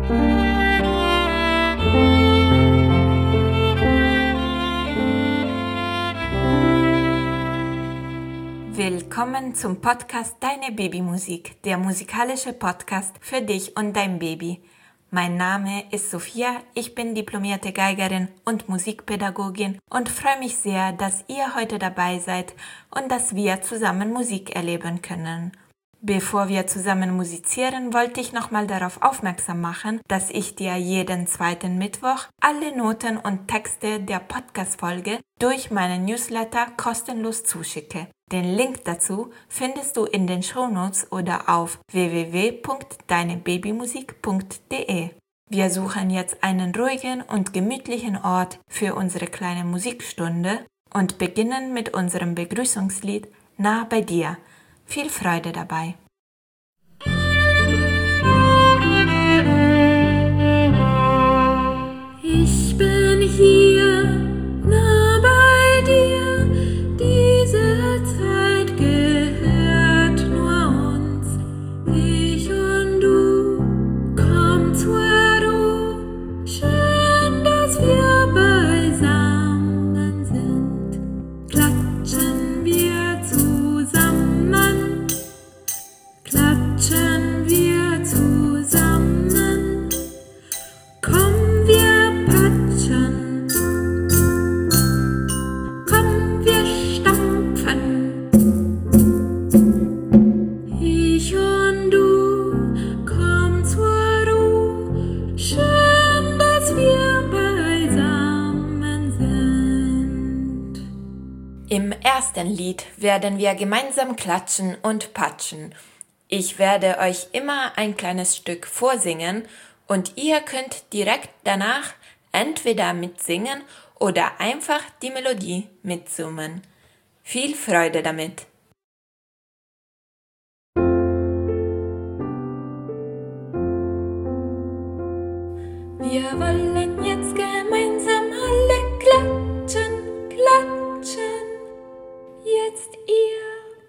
Willkommen zum Podcast Deine Babymusik, der musikalische Podcast für dich und dein Baby. Mein Name ist Sophia, ich bin diplomierte Geigerin und Musikpädagogin und freue mich sehr, dass ihr heute dabei seid und dass wir zusammen Musik erleben können. Bevor wir zusammen musizieren, wollte ich nochmal darauf aufmerksam machen, dass ich dir jeden zweiten Mittwoch alle Noten und Texte der Podcast-Folge durch meinen Newsletter kostenlos zuschicke. Den Link dazu findest du in den Shownotes oder auf www.deinebabymusik.de. Wir suchen jetzt einen ruhigen und gemütlichen Ort für unsere kleine Musikstunde und beginnen mit unserem Begrüßungslied Nah bei dir. Viel Freude dabei! Ich bin hier, nah bei dir, diese Zeit gehört nur uns. Ich und du, komm zur Ruhe, schön, dass wir beisammen sind. Klatschen wir zusammen, klatschen wir zusammen, komm wir patschen, komm wir stampfen. Ich und du, komm zur Ruhe, schön, dass wir beisammen sind. Im ersten Lied werden wir gemeinsam klatschen und patschen. Ich werde euch immer ein kleines Stück vorsingen und ihr könnt direkt danach entweder mitsingen oder einfach die Melodie mitsummen. Viel Freude damit! Wir wollen jetzt gemeinsam alle klatschen, klatschen, jetzt ihr.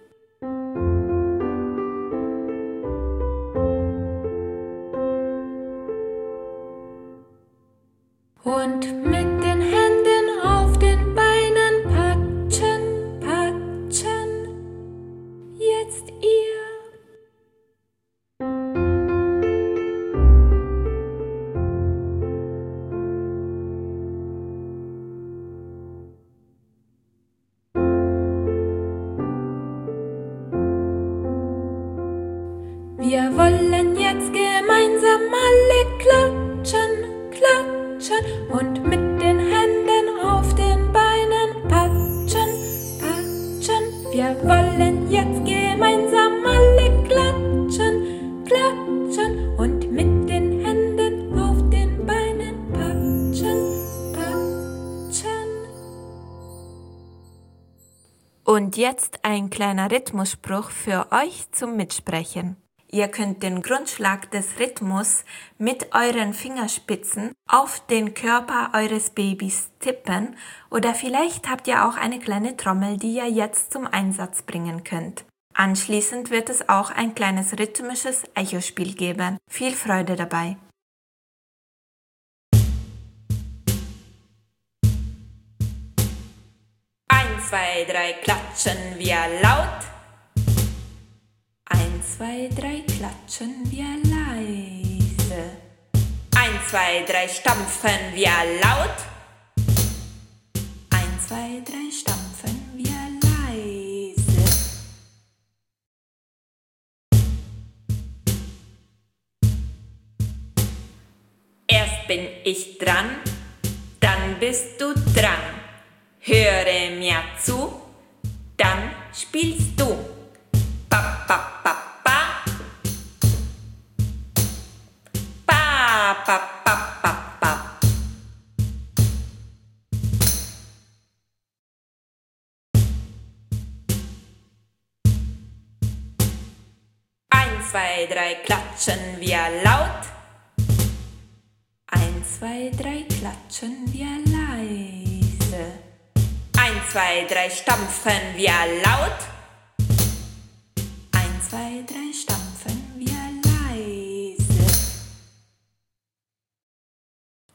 Und mit den Händen auf den Beinen patschen, patschen, jetzt ihr. Wir wollen jetzt gemeinsam alle klatschen, klatschen und mit den Händen auf den Beinen patschen, patschen. Wir wollen jetzt gemeinsam alle klatschen, klatschen und mit den Händen auf den Beinen patschen, patschen. Und jetzt ein kleiner Rhythmusspruch für euch zum Mitsprechen. Ihr könnt den Grundschlag des Rhythmus mit euren Fingerspitzen auf den Körper eures Babys tippen oder vielleicht habt ihr auch eine kleine Trommel, die ihr jetzt zum Einsatz bringen könnt. Anschließend wird es auch ein kleines rhythmisches Echospiel geben. Viel Freude dabei! 1, 2, 3, klatschen wir laut. 1, 2, 3, klatschen wir leise. 1, 2, 3, stampfen wir laut. 1, 2, 3, stampfen wir leise. Erst bin ich dran, dann bist du dran. Höre mir zu, dann spielst du. Pa, pa, pa, pa. Pa, pa, pa, pa, pa. Eins, zwei, drei, klatschen wir laut. 1, 2, 3, klatschen wir leise. 1, 2, 3, stampfen wir laut. 1, 2, 3, stampfen wir leise.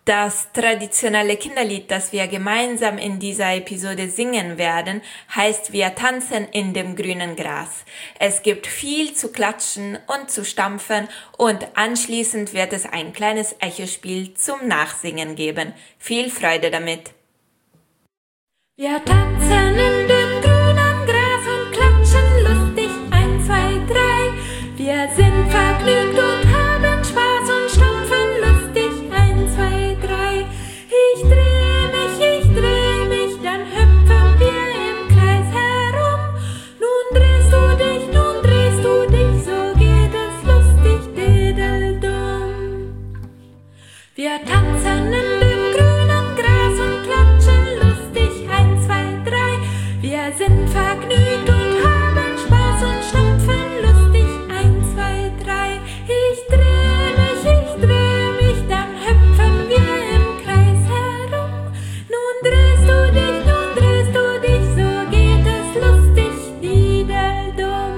Das traditionelle Kinderlied, das wir gemeinsam in dieser Episode singen werden, heißt Wir tanzen in dem grünen Gras. Es gibt viel zu klatschen und zu stampfen und anschließend wird es ein kleines Echospiel zum Nachsingen geben. Viel Freude damit! Wir tanzen in dem grünen Gras und klatschen lustig 1, 2, 3. Wir sind vergnügt und haben Spaß und stampfen lustig 1, 2, 3. Ich dreh mich, dann hüpfen wir im Kreis herum. Nun drehst du dich, so geht es lustig, diddle-dumm. Wir tanzen in dem grünen Gras und klatschen lustig 1, 2, 3. Wir sind vergnügt und haben Spaß und stampfen lustig 1, 2, 3. Ich dreh mich, dann hüpfen wir im Kreis herum. Nun drehst du dich, so geht es lustig, diddle-dumm.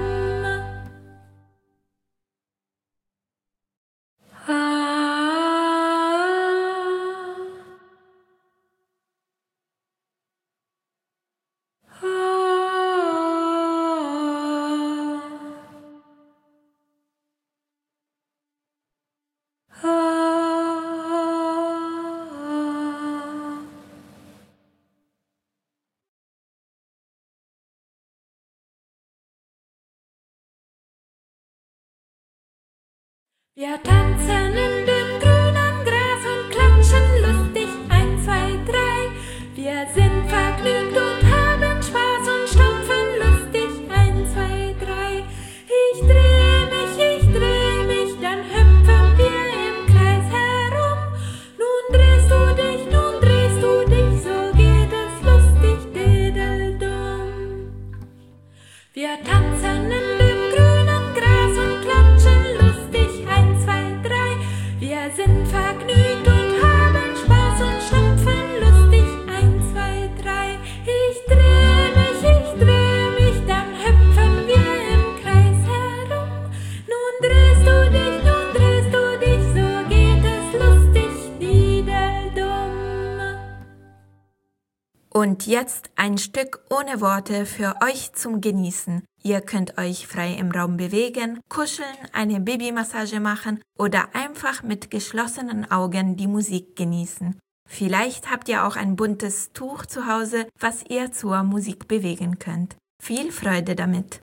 Wir tanzen in dem grünen Gras und klatschen lustig 1, 2, 3. Wir sind vergnügt und haben Spaß und stampfen lustig 1, 2, 3. Ich dreh mich, dann hüpfen wir im Kreis herum. Nun drehst du dich, so geht es lustig, diddle-dumm. Wir tanzen in dem grünen Gras und klatschen lustig 1, 2, 3. Wir sind vergnügt und haben Spaß und stampfen lustig 1, 2, 3. Ich dreh mich, dann hüpfen wir im Kreis herum. Nun drehst du dich, so geht es lustig, diddle-dumm. Und jetzt ein Stück ohne Worte für euch zum Genießen. Ihr könnt euch frei im Raum bewegen, kuscheln, eine Babymassage machen oder einfach mit geschlossenen Augen die Musik genießen. Vielleicht habt ihr auch ein buntes Tuch zu Hause, was ihr zur Musik bewegen könnt. Viel Freude damit!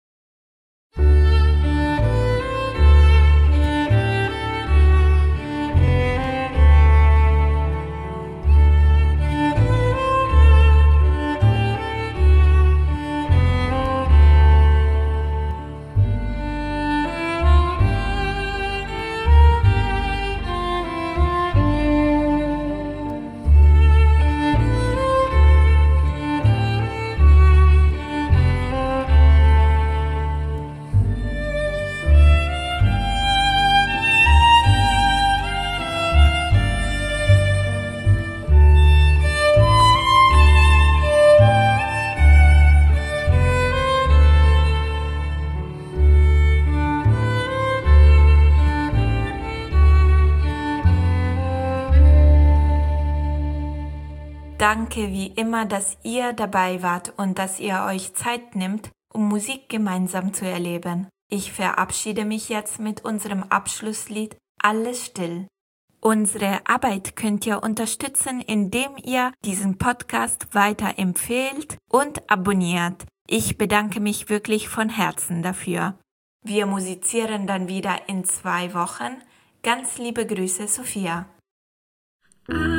Danke wie immer, dass ihr dabei wart und dass ihr euch Zeit nimmt, um Musik gemeinsam zu erleben. Ich verabschiede mich jetzt mit unserem Abschlusslied Alles still. Unsere Arbeit könnt ihr unterstützen, indem ihr diesen Podcast weiterempfehlt und abonniert. Ich bedanke mich wirklich von Herzen dafür. Wir musizieren dann wieder in 2 Wochen. Ganz liebe Grüße, Sophia.